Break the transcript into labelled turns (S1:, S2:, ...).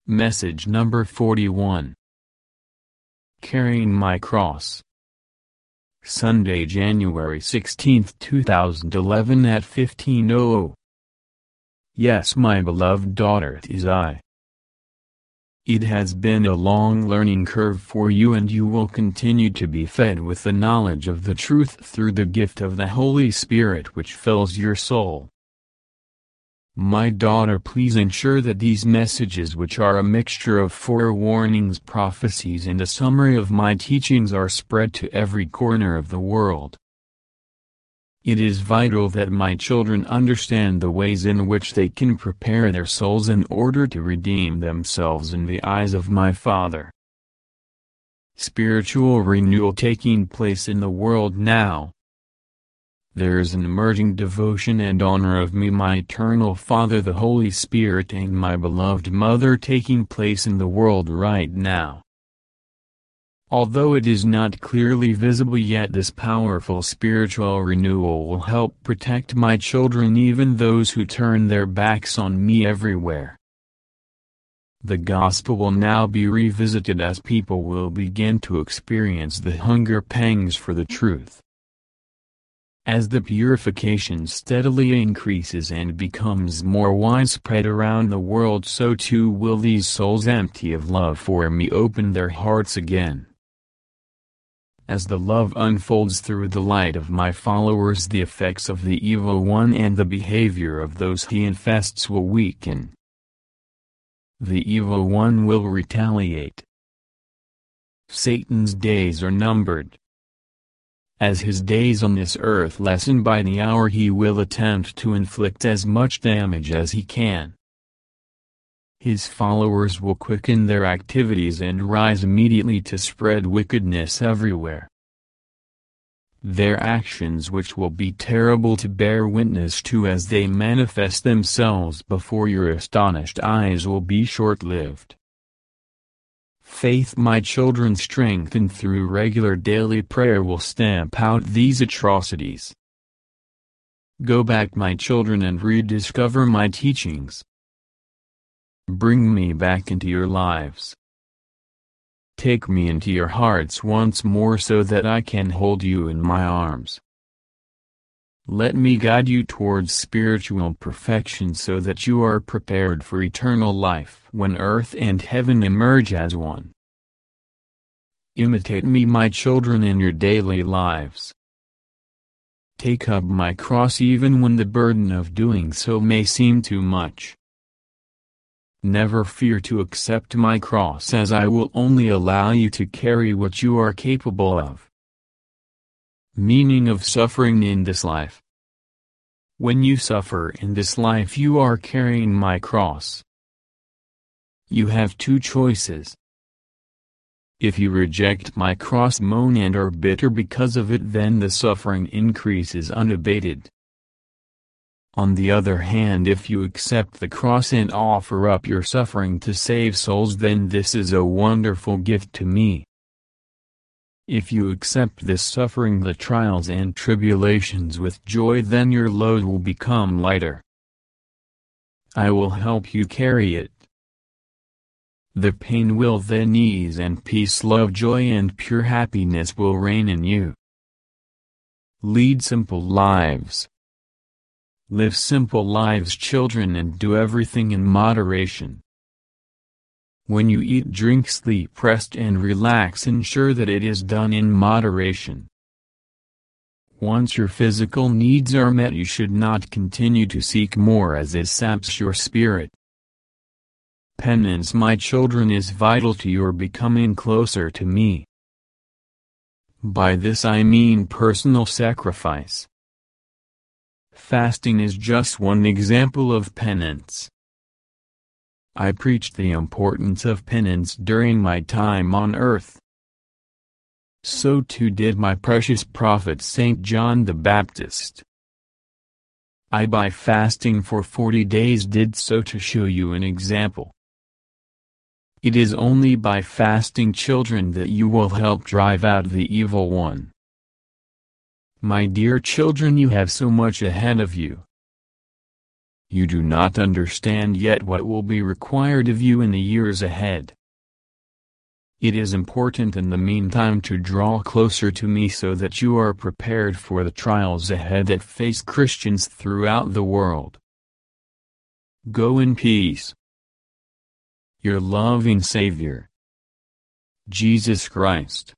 S1: Message number 41. Carrying My Cross. Sunday, January 16, 2011 at 15:00. Yes, my beloved daughter, 'tis I. It has been a long learning curve for you, and you will continue to be fed with the knowledge of the truth through the gift of the Holy Spirit which fills your soul. My daughter, please ensure that these messages, which are a mixture of forewarnings, prophecies and a summary of my teachings, are spread to every corner of the world. It is vital that my children understand the ways in which they can prepare their souls in order to redeem themselves in the eyes of my Father. Spiritual renewal taking place in the world now. There is an emerging devotion and honor of me, my eternal Father, the Holy Spirit, and my beloved Mother taking place in the world right now. Although it is not clearly visible yet, this powerful spiritual renewal will help protect my children, even those who turn their backs on me everywhere. The gospel will now be revisited as people will begin to experience the hunger pangs for the truth. As the purification steadily increases and becomes more widespread around the world, so too will these souls empty of love for me open their hearts again. As the love unfolds through the light of my followers, the effects of the evil one and the behavior of those he infests will weaken. The evil one will retaliate. Satan's days are numbered. As his days on this earth lessen by the hour, he will attempt to inflict as much damage as he can. His followers will quicken their activities and rise immediately to spread wickedness everywhere. Their actions, which will be terrible to bear witness to as they manifest themselves before your astonished eyes, will be short-lived. Faith, my children, strengthened through regular daily prayer, will stamp out these atrocities. Go back, my children, and rediscover my teachings. Bring me back into your lives. Take me into your hearts once more so that I can hold you in my arms. Let me guide you towards spiritual perfection so that you are prepared for eternal life when earth and heaven emerge as one. Imitate me, my children, in your daily lives. Take up my cross even when the burden of doing so may seem too much. Never fear to accept my cross, as I will only allow you to carry what you are capable of. Meaning of suffering in this life. When you suffer in this life, you are carrying my cross. You have two choices. If you reject my cross, moan and are bitter because of it, then the suffering increases unabated. On the other hand, if you accept the cross and offer up your suffering to save souls, then this is a wonderful gift to me. If you accept this suffering, the trials and tribulations, with joy, then your load will become lighter. I will help you carry it. The pain will then ease, and peace, love, joy and pure happiness will reign in you. Lead simple lives. Live simple lives, children, and do everything in moderation. When you eat, drink, sleep, rest and relax, ensure that it is done in moderation. Once your physical needs are met, you should not continue to seek more, as it saps your spirit. Penance, my children, is vital to your becoming closer to me. By this I mean personal sacrifice. Fasting is just one example of penance. I preached the importance of penance during my time on earth. So too did my precious prophet Saint John the Baptist. I, by fasting for 40 days, did so to show you an example. It is only by fasting, children, that you will help drive out the evil one. My dear children, you have so much ahead of you. You do not understand yet what will be required of you in the years ahead. It is important in the meantime to draw closer to me so that you are prepared for the trials ahead that face Christians throughout the world. Go in peace. Your loving Savior, Jesus Christ.